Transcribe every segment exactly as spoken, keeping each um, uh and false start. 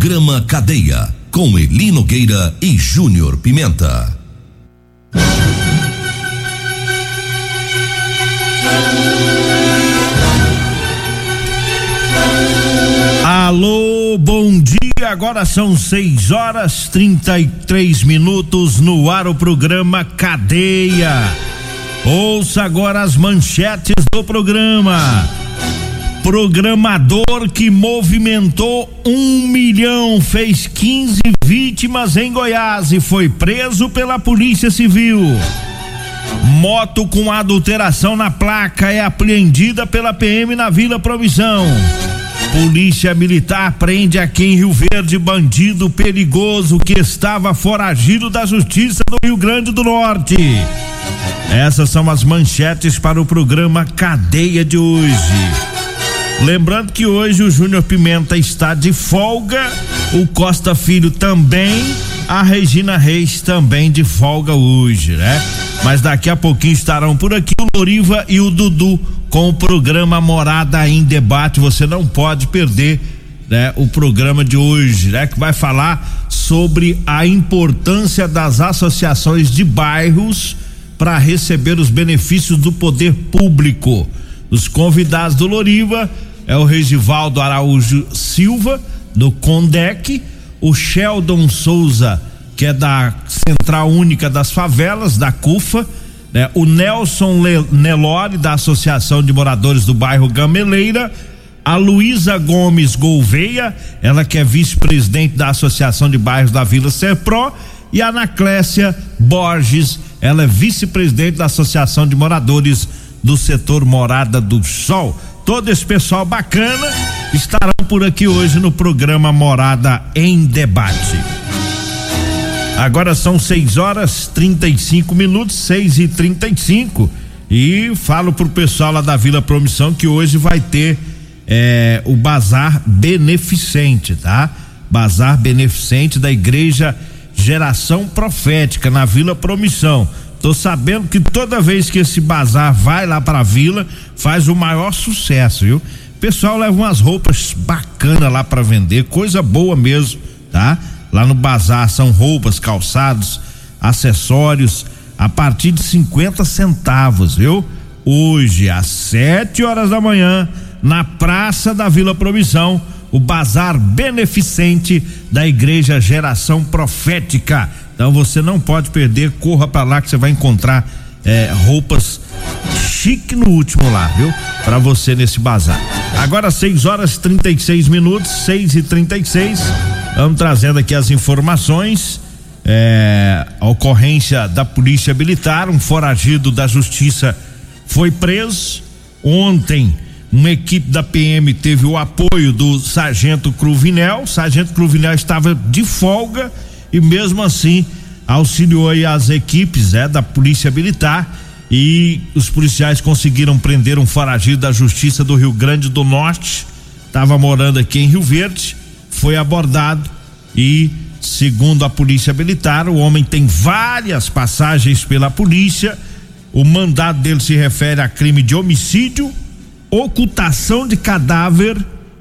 Programa Cadeia, com Eli Nogueira e Júnior Pimenta. Alô, bom dia, agora são seis horas trinta e três minutos no ar o programa Cadeia. Ouça agora as manchetes do programa. Programador que movimentou um milhão fez quinze vítimas em Goiás e foi preso pela Polícia Civil. Moto com adulteração na placa é apreendida pela P M na Vila Promissão. Polícia Militar prende aqui em Rio Verde bandido perigoso que estava foragido da Justiça do Rio Grande do Norte. Essas são as manchetes para o programa Cadeia de hoje. Lembrando que hoje o Júnior Pimenta está de folga, o Costa Filho também, a Regina Reis também de folga hoje, né? Mas daqui a pouquinho estarão por aqui o Loriva e o Dudu com o programa Morada em Debate. Você não pode perder, né, o programa de hoje, né? Que vai falar sobre a importância das associações de bairros para receber os benefícios do poder público. Os convidados do Loriva é o Regivaldo Araújo Silva, do Condec, o Sheldon Souza, que é da Central Única das Favelas, da CUFA, né? O Nelson Le- Nelore, da Associação de Moradores do Bairro Gameleira, a Luísa Gomes Gouveia, ela que é vice-presidente da Associação de Bairros da Vila Serpro, e a Anaclécia Borges, ela é vice-presidente da Associação de Moradores do Setor Morada do Sol. Todo esse pessoal bacana estarão por aqui hoje no programa Morada em Debate. Agora são seis horas trinta e cinco minutos, seis e trinta e cinco, e falo pro pessoal lá da Vila Promissão que hoje vai ter é, o bazar beneficente, tá? Bazar beneficente da Igreja Geração Profética na Vila Promissão. Tô sabendo que toda vez que esse bazar vai lá pra vila, faz o maior sucesso, viu? O pessoal leva umas roupas bacanas lá pra vender, coisa boa mesmo, tá? Lá no bazar são roupas, calçados, acessórios, a partir de cinquenta centavos, viu? Hoje, às sete horas da manhã, na Praça da Vila Promissão, o bazar beneficente da Igreja Geração Profética. Então você não pode perder, corra pra lá que você vai encontrar é, roupas chique no último lá, viu? Pra você nesse bazar. Agora seis horas trinta e seis minutos, seis e trinta e seis. Vamos trazendo aqui as informações. É, a ocorrência da Polícia Militar, um foragido da Justiça foi preso. Ontem, uma equipe da P M teve o apoio do Sargento Cruvinel. O Sargento Cruvinel estava de folga e mesmo assim auxiliou aí as equipes é, da Polícia Militar, e os policiais conseguiram prender um foragido da Justiça do Rio Grande do Norte, estava morando aqui em Rio Verde, foi abordado e, segundo a Polícia Militar, o homem tem várias passagens pela polícia. O mandado dele se refere a crime de homicídio, ocultação de cadáver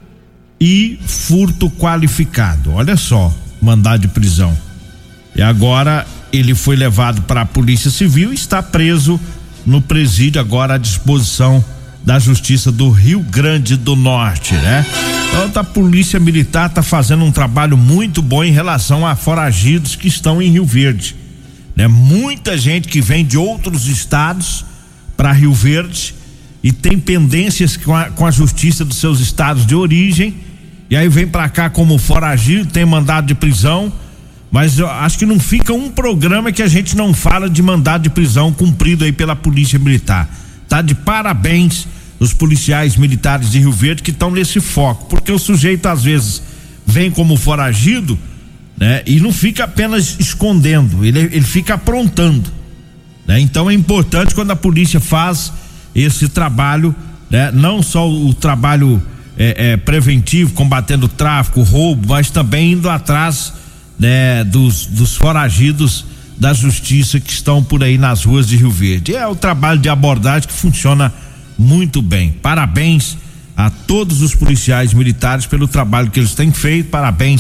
e furto qualificado. Olha só, mandado de prisão. E agora ele foi levado para a Polícia Civil e está preso no presídio, agora à disposição da Justiça do Rio Grande do Norte, né? Então a Polícia Militar está fazendo um trabalho muito bom em relação a foragidos que estão em Rio Verde, né? Muita gente que vem de outros estados para Rio Verde e tem pendências com a, com a Justiça dos seus estados de origem, e aí vem para cá como foragido, tem mandado de prisão. Mas eu acho que não fica um programa que a gente não fala de mandado de prisão cumprido aí pela Polícia Militar. Tá de parabéns os policiais militares de Rio Verde que estão nesse foco, porque o sujeito às vezes vem como foragido, né? E não fica apenas escondendo, ele, ele fica aprontando, né? Então é importante quando a polícia faz esse trabalho, né? Não só o trabalho é, é, preventivo, combatendo o tráfico, o roubo, mas também indo atrás, né, dos, dos foragidos da Justiça que estão por aí nas ruas de Rio Verde. É o trabalho de abordagem que funciona muito bem. Parabéns a todos os policiais militares pelo trabalho que eles têm feito, parabéns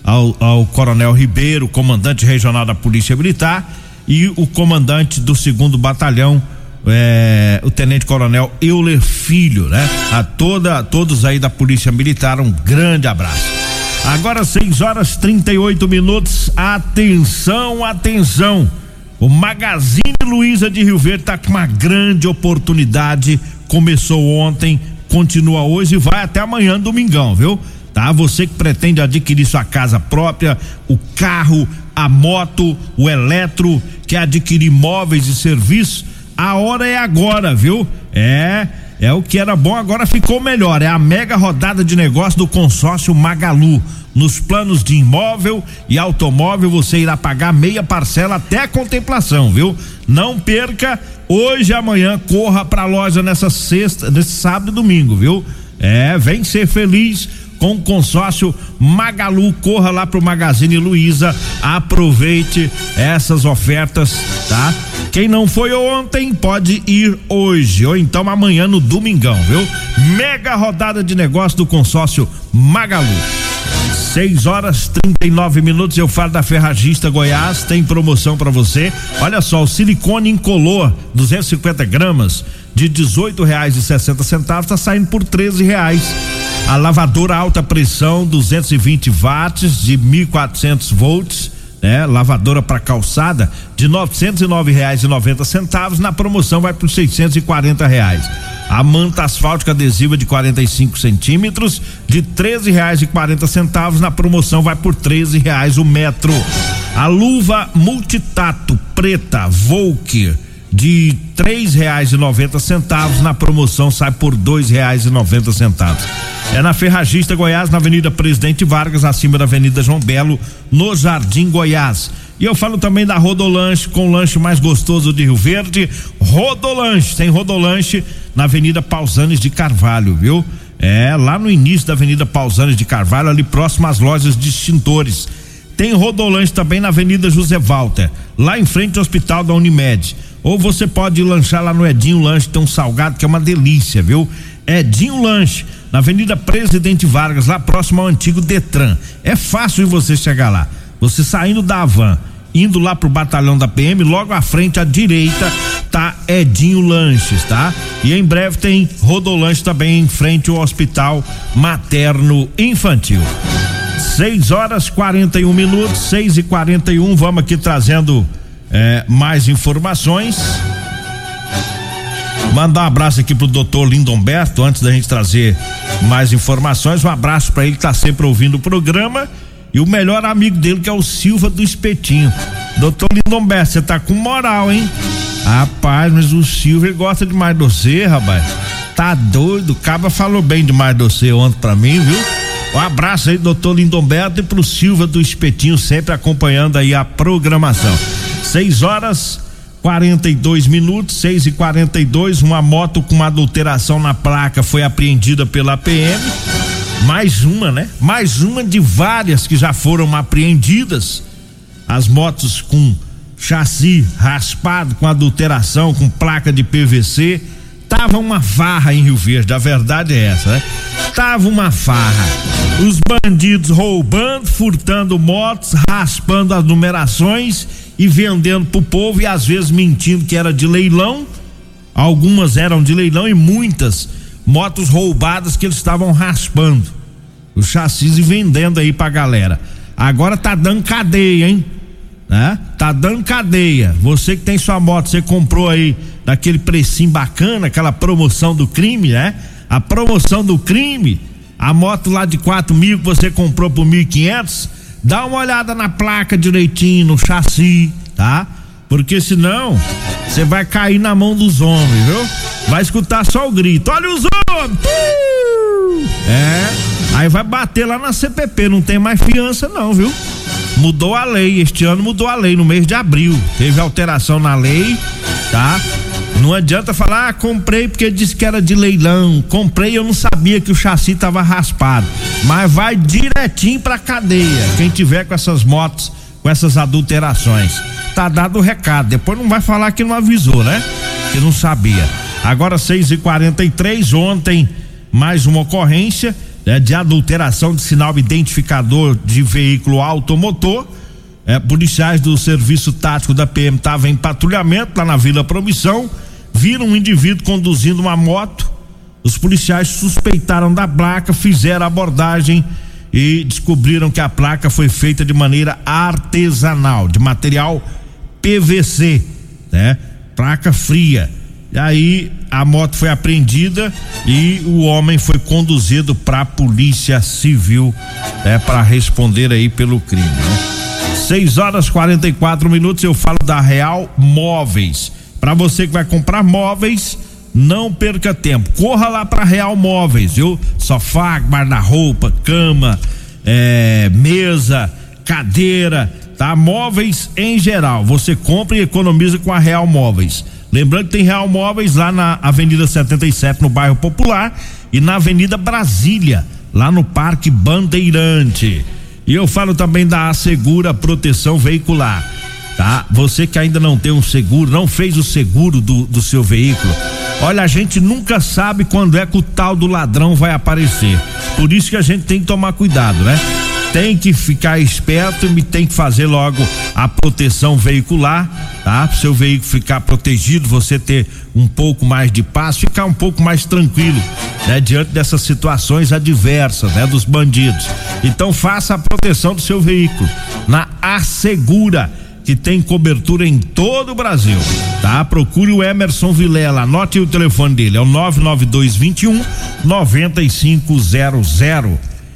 ao, ao Coronel Ribeiro, comandante regional da Polícia Militar, e o comandante do segundo batalhão, é, o Tenente Coronel Euler Filho, né? A toda, a todos aí da Polícia Militar, um grande abraço. Agora seis horas trinta e oito minutos, atenção, atenção, o Magazine Luiza de Rio Verde tá com uma grande oportunidade, começou ontem, continua hoje e vai até amanhã, domingão, viu? Tá? Você que pretende adquirir sua casa própria, o carro, a moto, o eletro, quer adquirir móveis e serviços, a hora é agora, viu? É, é o que era bom, agora ficou melhor. É a mega rodada de negócio do consórcio Magalu. Nos planos de imóvel e automóvel você irá pagar meia parcela até a contemplação, viu? Não perca, hoje e amanhã, corra pra loja nessa sexta, nesse sábado e domingo, viu? É, vem ser feliz com o consórcio Magalu, corra lá pro Magazine Luiza, aproveite essas ofertas, tá? Quem não foi ontem pode ir hoje ou então amanhã no domingão, viu? Mega rodada de negócio do consórcio Magalu. seis horas trinta e nove minutos, eu falo da Ferragista Goiás, tem promoção para você. Olha só, o silicone incolor duzentos e cinquenta gramas de dezoito reais e sessenta centavos tá saindo por treze reais. A lavadora alta pressão duzentos e vinte watts de mil e quatrocentos volts, né? Lavadora para calçada de novecentos e nove reais e noventa centavos, na promoção vai por seiscentos e quarenta reais. A manta asfáltica adesiva de quarenta e cinco centímetros de treze reais e quarenta centavos, na promoção vai por treze reais o metro. A luva multitato preta Volker de três reais e noventa centavos, na promoção sai por dois reais e noventa centavos. É na Ferragista Goiás, na Avenida Presidente Vargas, acima da Avenida João Belo, no Jardim Goiás. E eu falo também da Rodolanche, com o lanche mais gostoso de Rio Verde, Rodolanche. Tem Rodolanche na Avenida Pausanes de Carvalho, viu? É, lá no início da Avenida Pausanes de Carvalho, ali próximo às lojas de extintores. Tem Rodolanche também na Avenida José Walter, lá em frente ao Hospital da Unimed. Ou você pode lanchar lá no Edinho Lanche, tem um salgado que é uma delícia, viu? Edinho Lanche, na Avenida Presidente Vargas, lá próximo ao antigo Detran. É fácil de você chegar lá. Você saindo da Havan, indo lá pro batalhão da P M, logo à frente à direita tá Edinho Lanches, tá? E em breve tem Rodolanche também em frente ao Hospital Materno Infantil. seis horas quarenta e um minutos, seis e quarenta e um, vamos aqui trazendo é, mais informações. Mandar um abraço aqui pro doutor Lindomberto, antes da gente trazer mais informações, um abraço para ele que tá sempre ouvindo o programa, e o melhor amigo dele que é o Silva do Espetinho. doutor Lindomberto, você tá com moral, hein? Rapaz, mas o Silva ele gosta demais de você, rapaz. Tá doido, o Caba falou bem demais de você ontem pra mim, viu? Um abraço aí, doutor Lindomberto, e pro Silva do Espetinho, sempre acompanhando aí a programação. seis horas quarenta e dois minutos, seis e quarenta e dois, uma moto com uma adulteração na placa foi apreendida pela P M. Mais uma, né? Mais uma de várias que já foram apreendidas. As motos com chassi raspado, com adulteração, com placa de P V C. Tava uma farra em Rio Verde, a verdade é essa, né? Tava uma farra. Os bandidos roubando, furtando motos, raspando as numerações e vendendo pro povo, e às vezes mentindo que era de leilão. Algumas eram de leilão e muitas motos roubadas que eles estavam raspando os chassis e vendendo aí pra galera. Agora tá dando cadeia, hein? Né? Tá dando cadeia. Você que tem sua moto, você comprou aí daquele precinho bacana, aquela promoção do crime, né? A promoção do crime, a moto lá de quatro mil que você comprou por mil e quinhentos, dá uma olhada na placa direitinho, no chassi, tá? Porque senão você vai cair na mão dos homens, viu? Vai escutar só o grito: olha os homens! É, aí vai bater lá na C P P, não tem mais fiança não, viu? Mudou a lei, este ano mudou a lei, no mês de abril teve alteração na lei, tá? Não adianta falar, ah, comprei porque disse que era de leilão, comprei, eu não sabia que o chassi tava raspado, mas vai direitinho pra cadeia quem tiver com essas motos, com essas adulterações. Tá dado o recado, depois não vai falar que não avisou, né? Que não sabia. Agora seis e quarenta e três, ontem mais uma ocorrência né, de adulteração de sinal identificador de veículo automotor. É, policiais do Serviço Tático da P M estavam em patrulhamento lá na Vila Promissão, viram um indivíduo conduzindo uma moto. Os policiais suspeitaram da placa, fizeram a abordagem e descobriram que a placa foi feita de maneira artesanal, de material P V C, né? Placa fria. E aí a moto foi apreendida e o homem foi conduzido para a Polícia Civil, né, para responder aí pelo crime, né? seis horas e quarenta e quatro minutos. Eu falo da Real Móveis. Para você que vai comprar móveis, não perca tempo, corra lá para Real Móveis, viu? Sofá, guarda-roupa, cama, é, mesa, cadeira, tá? Móveis em geral, você compra e economiza com a Real Móveis. Lembrando que tem Real Móveis lá na Avenida setenta e sete, no bairro Popular, e na Avenida Brasília, lá no Parque Bandeirante. E eu falo também da Assegura Proteção Veicular, tá? Você que ainda não tem um seguro, não fez o seguro do, do seu veículo, olha, a gente nunca sabe quando é que o tal do ladrão vai aparecer. Por isso que a gente tem que tomar cuidado, né? Tem que ficar esperto e tem que fazer logo a proteção veicular, tá? Pro seu veículo ficar protegido, você ter um pouco mais de paz, ficar um pouco mais tranquilo, né? Diante dessas situações adversas, né? Dos bandidos. Então faça a proteção do seu veículo na Assegura, que tem cobertura em todo o Brasil, tá? Procure o Emerson Vilela, anote o telefone dele, é o nove nove dois dois um nove cinco zero zero.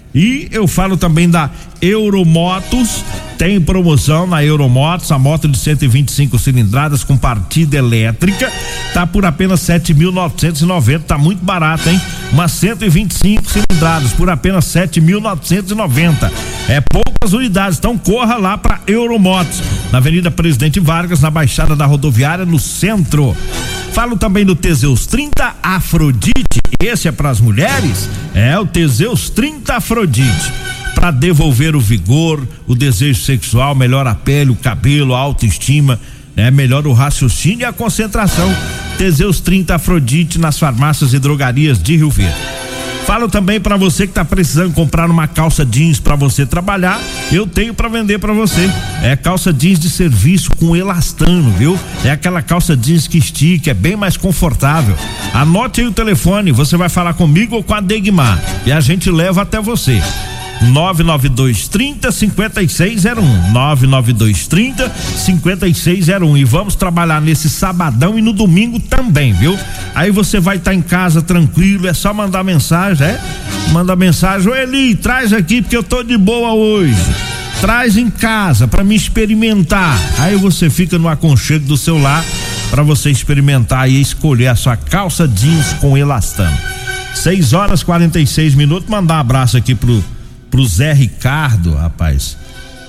E eu falo também da Euromotos, tem promoção na Euromotos, a moto de cento e vinte e cinco cilindradas com partida elétrica, tá por apenas sete mil novecentos e noventa, tá muito barato, hein? Uma cento e vinte e cinco cilindradas por apenas sete mil novecentos e noventa. É poucas unidades, então corra lá para Euromotos, na Avenida Presidente Vargas, na Baixada da Rodoviária, no centro. Falo também do Teseus trinta Afrodite, esse é para as mulheres, é o Teseus trinta Afrodite, para devolver o vigor, o desejo sexual, melhora a pele, o cabelo, a autoestima, né? Melhora o raciocínio e a concentração. Teseus trinta Afrodite nas farmácias e drogarias de Rio Verde. Falo também para você que tá precisando comprar uma calça jeans para você trabalhar, eu tenho para vender para você. É calça jeans de serviço com elastano, viu? É aquela calça jeans que estica, é bem mais confortável. Anote aí o telefone, você vai falar comigo ou com a Degmar e a gente leva até você. nove nove dois trinta cinquenta e seis zero um, nove nove dois trinta cinquenta e seis zero um, e vamos trabalhar nesse sabadão e no domingo também, viu? Aí você vai estar tá em casa tranquilo, é só mandar mensagem, é? Manda mensagem, ô Eli, traz aqui porque eu tô de boa hoje, traz em casa pra me experimentar, aí você fica no aconchego do seu lar pra você experimentar e escolher a sua calça jeans com elastano. seis horas e quarenta e seis minutos, mandar um abraço aqui pro pro Zé Ricardo, rapaz.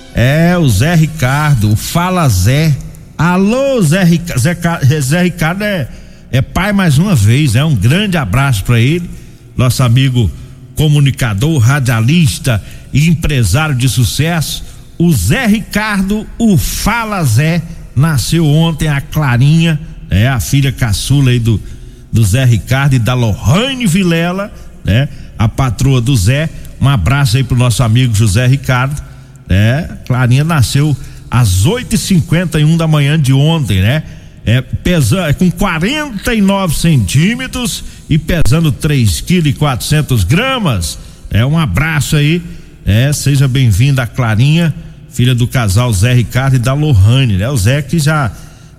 É, o Zé Ricardo, o Fala Zé. Alô, Zé Ricardo. Zé, Zé Ricardo é, é pai mais uma vez, é um grande abraço para ele, nosso amigo comunicador, radialista e empresário de sucesso. O Zé Ricardo, o Fala Zé, nasceu ontem a Clarinha, é a filha caçula aí do, do Zé Ricardo e da Lohane Vilela, né? A patroa do Zé. Um abraço aí pro nosso amigo José Ricardo, né? Clarinha nasceu às oito e cinquenta e um da manhã de ontem, né? É, pesa, é com quarenta e nove centímetros e pesando três quilos e quatrocentas gramas. É, um abraço aí, é, seja bem-vinda a Clarinha, filha do casal Zé Ricardo e da Lohane, né? O Zé que já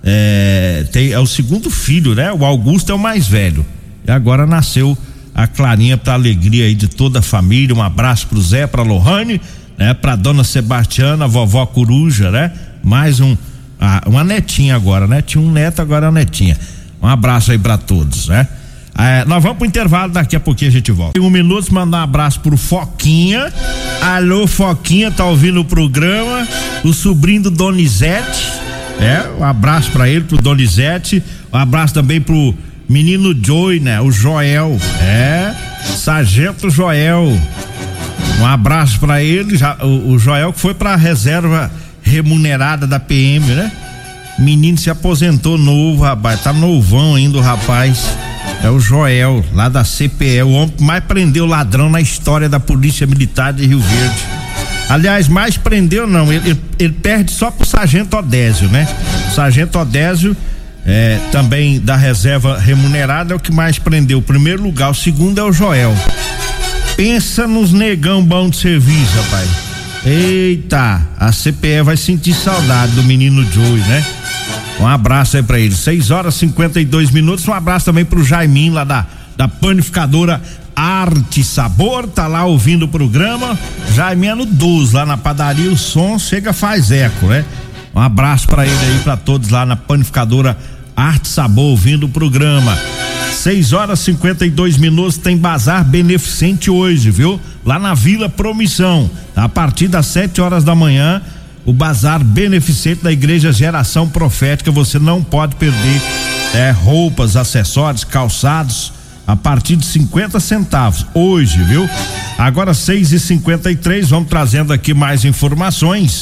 é, tem, é o segundo filho, né? O Augusto é o mais velho e agora nasceu a Clarinha, pra alegria aí de toda a família. Um abraço pro Zé, pra Lohane, né? Pra dona Sebastiana, vovó Coruja, né? Mais um, ah, uma netinha agora, né? Tinha um neto, agora é uma netinha. Um abraço aí pra todos, né? É, nós vamos pro intervalo, daqui a pouquinho a gente volta. Em um minuto, mandar um abraço pro Foquinha. Alô, Foquinha, tá ouvindo o programa? O sobrinho do Donizete, é, um abraço pra ele, pro Donizete. Um abraço também pro menino Joey, né? O Joel, é, Sargento Joel. Um abraço pra ele, já, o, o Joel que foi pra reserva remunerada da P M, né? Menino se aposentou novo, rapaz, tá novão ainda o rapaz. É o Joel, lá da C P E, o homem que mais prendeu ladrão na história da Polícia Militar de Rio Verde. Aliás, mais prendeu não, ele, ele, ele perde só pro Sargento Odésio, né? O Sargento Odésio, é, também da reserva remunerada, é o que mais prendeu. O primeiro lugar, o segundo é o Joel. Pensa nos negão bom de serviço, rapaz. Eita, a C P E vai sentir saudade do menino Joey, né? Um abraço aí pra ele. seis horas e cinquenta e dois minutos. Um abraço também pro Jaiminho lá da, da panificadora Arte Sabor, tá lá ouvindo o programa. Jaiminho é no doze, lá na padaria, o som chega, faz eco, né? Um abraço pra ele aí, pra todos lá na panificadora Arte Sabor, ouvindo o programa. seis horas e cinquenta e dois minutos, tem bazar beneficente hoje, viu? Lá na Vila Promissão, a partir das sete horas da manhã, o bazar beneficente da Igreja Geração Profética. Você não pode perder, é, roupas, acessórios, calçados, a partir de cinquenta centavos hoje, viu? Agora seis e cinquenta e três, vamos trazendo aqui mais informações.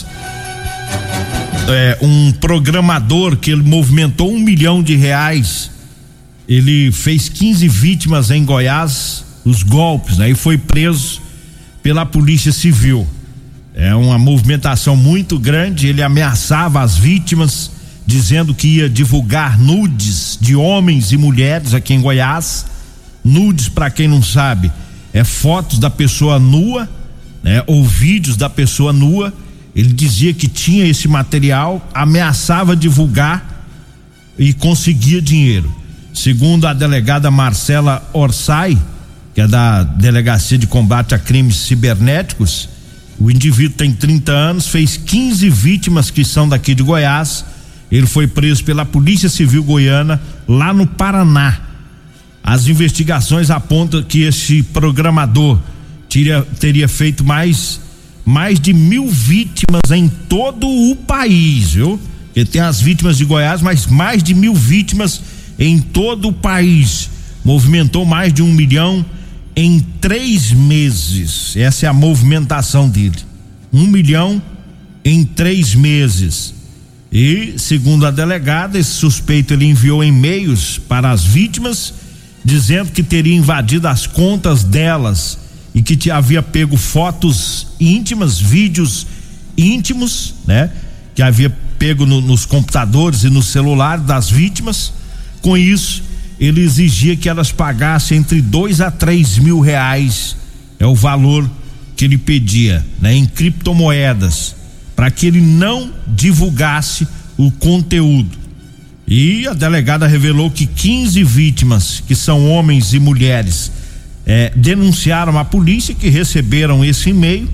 É, um programador que ele movimentou um milhão de reais, ele fez quinze vítimas em Goiás, os golpes, né? E foi preso pela Polícia Civil. É uma movimentação muito grande. Ele ameaçava as vítimas, dizendo que ia divulgar nudes de homens e mulheres aqui em Goiás. Nudes, para quem não sabe, é fotos da pessoa nua, né? Ou vídeos da pessoa nua. Ele dizia que tinha esse material, ameaçava divulgar e conseguia dinheiro. Segundo a delegada Marcela Orsay, que é da Delegacia de Combate a Crimes Cibernéticos, o indivíduo tem trinta anos, fez quinze vítimas que são daqui de Goiás. Ele foi preso pela Polícia Civil Goiana, lá no Paraná. As investigações apontam que esse programador teria, teria feito mais, mais de mil vítimas em todo o país, viu? Ele tem as vítimas de Goiás, mas mais de mil vítimas em todo o país. Movimentou mais de um milhão em três meses. Essa é a movimentação dele. Um milhão em três meses. E, segundo a delegada, esse suspeito ele enviou e-mails para as vítimas, dizendo que teria invadido as contas delas e que te havia pego fotos íntimas, vídeos íntimos, né? Que havia pego no, nos computadores e no celular das vítimas. Com isso, ele exigia que elas pagassem entre dois a três mil reais, é o valor que ele pedia, né, em criptomoedas, para que ele não divulgasse o conteúdo. E a delegada revelou que quinze vítimas, que são homens e mulheres, é, denunciaram a polícia, que receberam esse e-mail,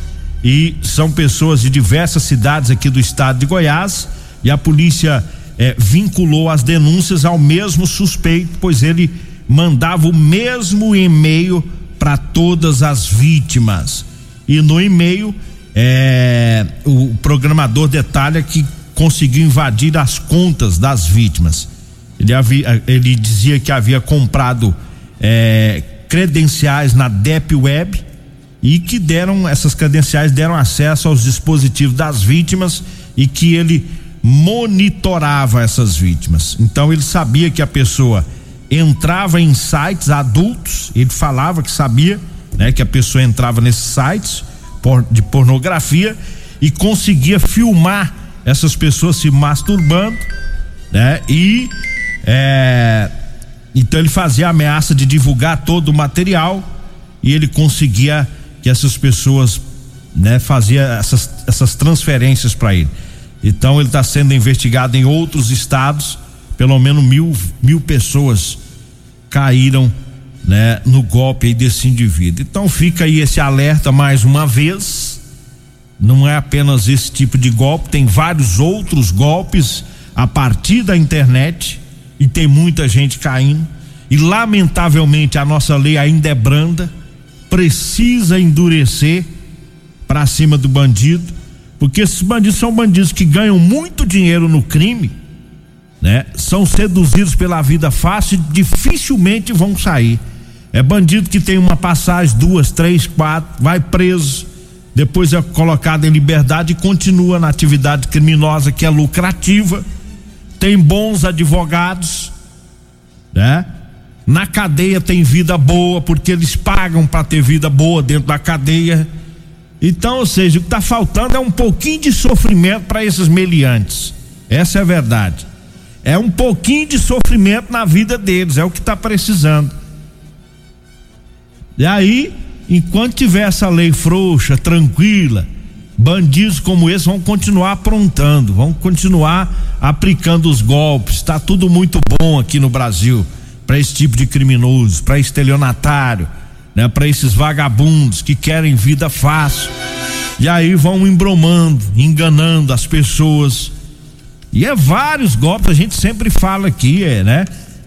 e são pessoas de diversas cidades aqui do estado de Goiás, e a polícia É, vinculou as denúncias ao mesmo suspeito, pois ele mandava o mesmo e-mail para todas as vítimas. E no e-mail, é, o programador detalha que conseguiu invadir as contas das vítimas. Ele, havia, ele dizia que havia comprado é, credenciais na Deep Web e que deram, essas credenciais deram acesso aos dispositivos das vítimas e que ele monitorava essas vítimas. Então ele sabia que a pessoa entrava em sites adultos, ele falava que sabia, né, que a pessoa entrava nesses sites de pornografia e conseguia filmar essas pessoas se masturbando, né? E é, então ele fazia a ameaça de divulgar todo o material e ele conseguia que essas pessoas, né, fazia essas, essas transferências para ele. Então ele está sendo investigado em outros estados. Pelo menos mil, mil pessoas caíram, né, no golpe aí desse indivíduo. Então fica aí esse alerta mais uma vez. Não é apenas esse tipo de golpe, tem vários outros golpes a partir da internet e tem muita gente caindo. E lamentavelmente a nossa lei ainda é branda, precisa endurecer para cima do bandido. Porque esses bandidos são bandidos que ganham muito dinheiro no crime, né? São seduzidos pela vida fácil e dificilmente vão sair. É bandido que tem uma passagem, duas, três, quatro, vai preso, depois é colocado em liberdade e continua na atividade criminosa que é lucrativa tem bons advogados, né? Na cadeia tem vida boa, porque eles pagam para ter vida boa dentro da cadeia. Então, ou seja, o que está faltando é um pouquinho de sofrimento para esses meliantes. Essa é a verdade. É um pouquinho de sofrimento na vida deles, é o que está precisando. E aí, enquanto tiver essa lei frouxa, tranquila, bandidos como esse vão continuar aprontando, vão continuar aplicando os golpes. Está tudo muito bom aqui no Brasil para esse tipo de criminoso, para estelionatário, né, para esses vagabundos que querem vida fácil. E aí vão embromando, enganando as pessoas. E é vários golpes, a gente sempre fala aqui, é, né?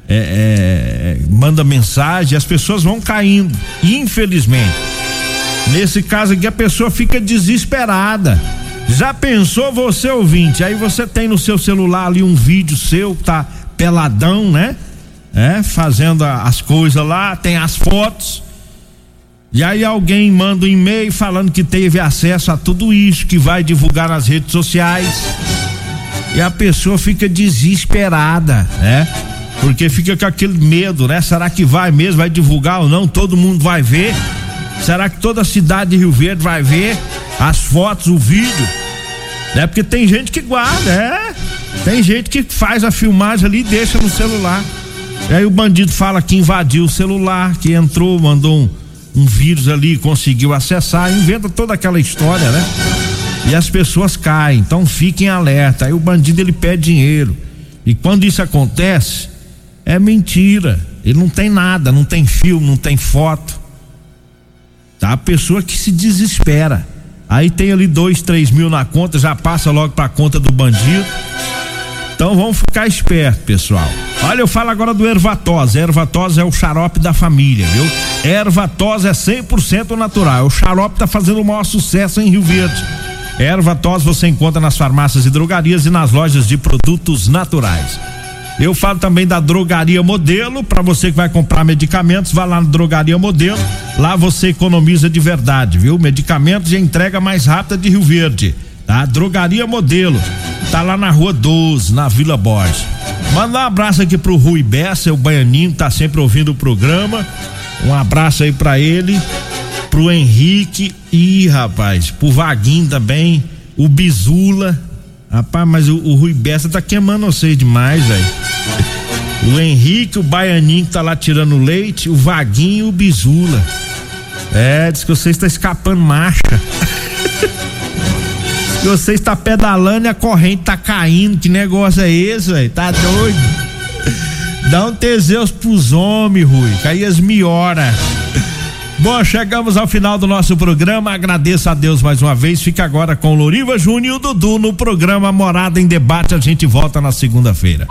É, é, manda mensagem, as pessoas vão caindo, infelizmente. Nesse caso aqui a pessoa fica desesperada. Já pensou você, ouvinte? Aí você tem no seu celular ali um vídeo seu que tá peladão, né? É, fazendo a, as coisas lá, tem as fotos. E aí alguém manda um e-mail falando que teve acesso a tudo isso, que vai divulgar nas redes sociais. E a pessoa fica desesperada, né? Porque fica com aquele medo, né? Será que vai mesmo, vai divulgar ou não? Todo mundo vai ver? Será que toda a cidade de Rio Verde vai ver as fotos, o vídeo? É porque tem gente que guarda, é? Tem gente que faz a filmagem ali e deixa no celular. E aí o bandido fala que invadiu o celular, que entrou, mandou um, um vírus ali, conseguiu acessar, inventa toda aquela história, né? E as pessoas caem, então fiquem alerta. Aí o bandido ele pede dinheiro. E quando isso acontece, é mentira. Ele não tem nada, não tem filme, não tem foto. Tá? A pessoa que se desespera. Aí tem ali dois, três mil na conta, já passa logo pra conta do bandido. Então vamos ficar esperto, pessoal. Olha, eu falo agora do Ervatos. Ervatos é o xarope da família, viu? Ervatos é cem por cento natural. O xarope tá fazendo o maior sucesso em Rio Verde. Ervatos você encontra nas farmácias e drogarias e nas lojas de produtos naturais. Eu falo também da Drogaria Modelo. Para você que vai comprar medicamentos, vá lá na Drogaria Modelo. Lá você economiza de verdade, viu? Medicamentos e entrega mais rápida de Rio Verde, tá? Drogaria Modelo. Tá lá na Rua doze, na Vila Borges. Manda um abraço aqui pro Rui Bessa, o baianinho, tá sempre ouvindo o programa. Um abraço aí pra ele. Pro Henrique e, rapaz, pro Vaguinho também, o Bizula. Rapaz, mas o, o Rui Bessa tá queimando vocês demais, velho. O Henrique, o baianinho que tá lá tirando leite, o Vaguinho e o Bizula. É, diz que você está escapando marcha. Que você está pedalando e a corrente tá caindo. Que negócio é esse, velho? Tá doido? Dá um Teseus pros homens, Rui, que aí as miora. Bom, chegamos ao final do nosso programa. Agradeço a Deus mais uma vez. Fica agora com o Loriva Júnior e o Dudu no programa Morada em Debate. A gente volta na segunda-feira.